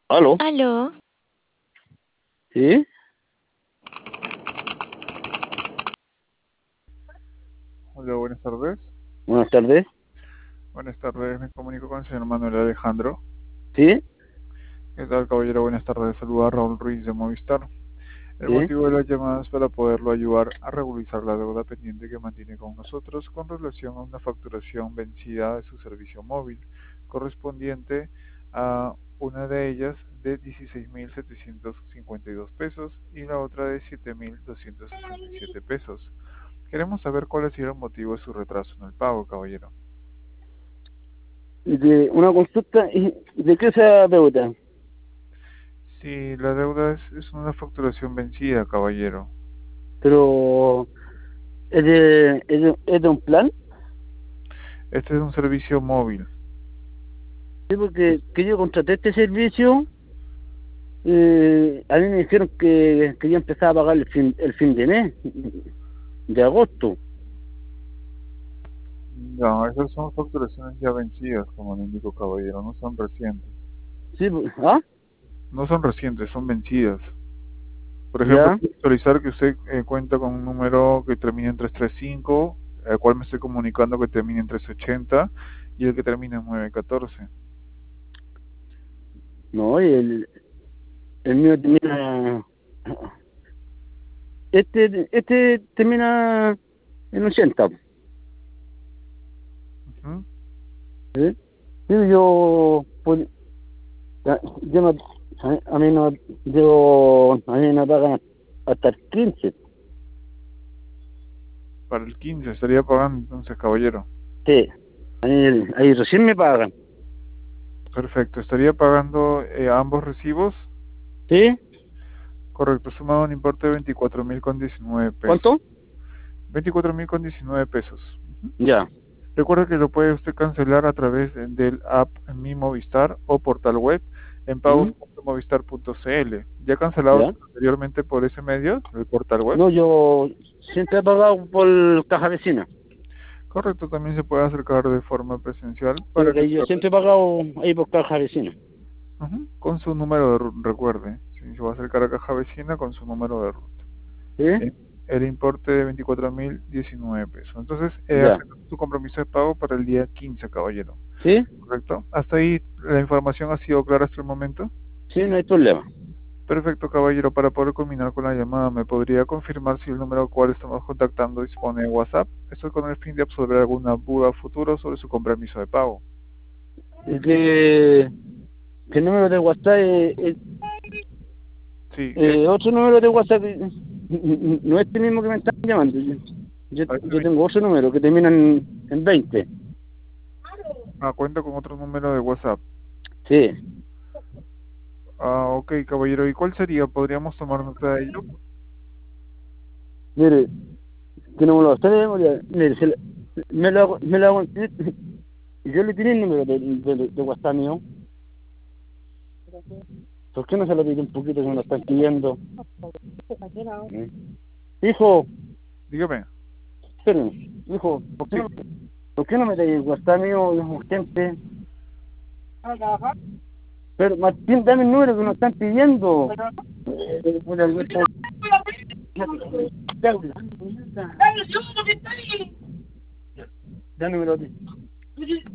¿Aló? Aló, ¿Sí? Hola, buenas tardes. Buenas tardes. Buenas tardes, me comunico con el señor Manuel Alejandro. ¿Sí? ¿Qué tal, caballero? Buenas tardes. Saluda a Raúl Ruiz de Movistar. El ¿Sí? motivo de las llamadas es para poderlo ayudar a regularizar la deuda pendiente que mantiene con nosotros con relación a una facturación vencida de su servicio móvil, correspondiente a una de ellas de 16.752 pesos y la otra de 7.267 pesos. Queremos saber cuál ha sido el motivo de su retraso en el pago, caballero. De una consulta, ¿y de qué se deuda? Sí, la deuda es una facturación vencida, caballero. Pero, ¿es de un plan? Este es un servicio móvil. Sí, porque que yo contraté este servicio, a mí me dijeron que yo empezaba a pagar el fin de mes, de agosto. No, esas son facturaciones ya vencidas, como le indico, caballero, no son recientes. Sí, ¿ah? No son recientes, son vencidas. Por ejemplo, Ya, quiero visualizar que usted cuenta con un número que termina en 335, al cual me estoy comunicando que termina en 380 y el que termina en 914. no, y el mío termina, este termina en 80. Ujú. ¿Sí? Sí, yo, pues, yo no, a mí no, a mí no pagan hasta el 15. Para el 15 estaría pagando entonces, caballero. Sí, ahí recién me pagan. Perfecto, estaría pagando ambos recibos. ¿Sí? Correcto, sumado un importe de 24.000 con 19 ¿Cuánto? pesos. 24.000 con 19 pesos. Ya, Recuerda que lo puede usted cancelar a través del app Mi Movistar o portal web en ¿mm? pagos.movistar.cl. ¿Ya ha cancelado Ya. usted anteriormente por ese medio, el portal web? No, yo siempre he pagado por caja vecina. Correcto, también se puede acercar de forma presencial Sí, para que porque yo pueda, siempre he pagado ahí por caja vecina. con su número de ruta, recuerde. Si se va a acercar a caja vecina con su número de ruta. ¿Sí? Eh, El importe de 24.019 pesos. Entonces, Ya. acepta su compromiso de pago para el día 15, caballero. ¿Sí? ¿Correcto? ¿Hasta ahí la información ha sido clara hasta el momento? Sí, no hay problema. Perfecto, caballero. Para poder culminar con la llamada, ¿me podría confirmar si el número al cual estamos contactando dispone de WhatsApp? Esto con el fin de absolver alguna duda futuro sobre su compromiso de pago. Es que el número de WhatsApp Sí, otro número de WhatsApp, no es este mismo que me están llamando. a este Yo tengo otro número que termina en 20. cuenta con otro número de WhatsApp. Sí. Ok, caballero. ¿Y cuál sería? ¿Podríamos tomar nota de ello? Mire, que no me lo sé de memoria. Mire, me lo hago. Yo le tiré el número de WhatsApp mío. ¿Por qué no se lo pide un poquito que me lo están pidiendo? ¿Eh? Hijo, Dígame. espérenme. Hijo, Sí. ¿por qué no me da el WhatsApp mío? Es urgente. Pero Martín, dame el número que nos están pidiendo. Puta, Alberto. Ya, número.